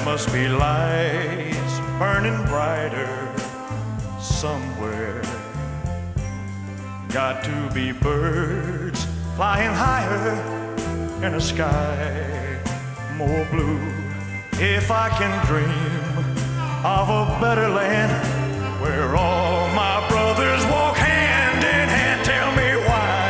must be lights burning brighter somewhere. Got to be birds flying higher in a sky more blue. If I can dream of a better land where all my brothers walk hand in hand, tell me why,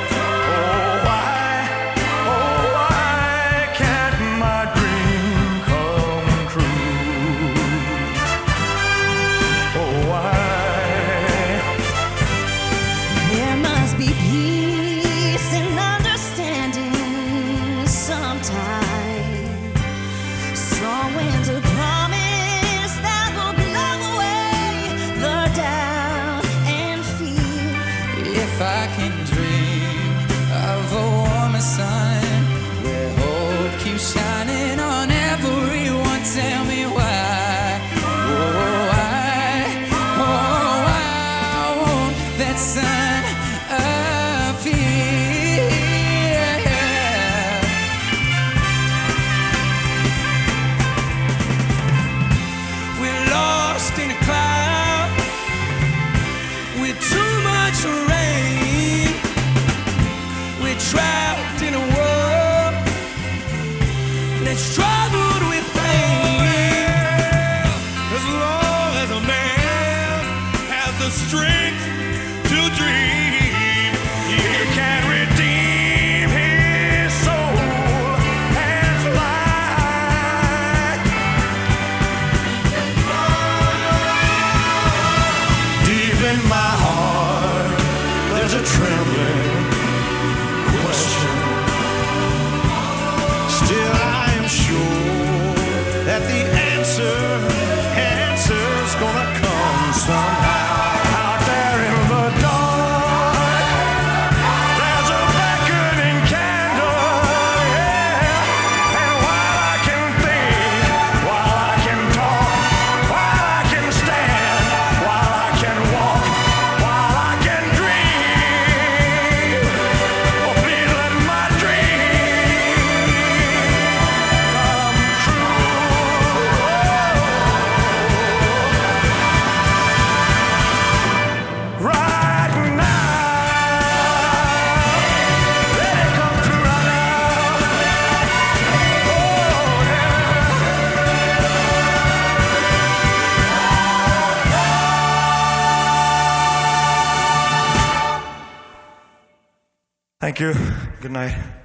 oh why can't my dream come true? Oh why? There must be peace and understanding sometime. Strong winds of promise that will blow away the doubt and fear. If I can dream of a warmer sun where hope keeps shining on everyone, tell me why, why won't that sun appear? We're lost in a cloud with too much rain. We're trapped in a world that's troubled with pain. As long as a man has the strength to dream, he can redeem his soul and fly. Deep in my heart, there's a trembling question. Still, I am sure that the answer's gonna come somehow. Out there in the dark, there's a beckoning candle, yeah. And while I can think, while I can talk, while I can stand, while I can walk, while I can dream, oh please let my dream come true. Right now, let it come true right now. Oh yeah. Thank you. Good night.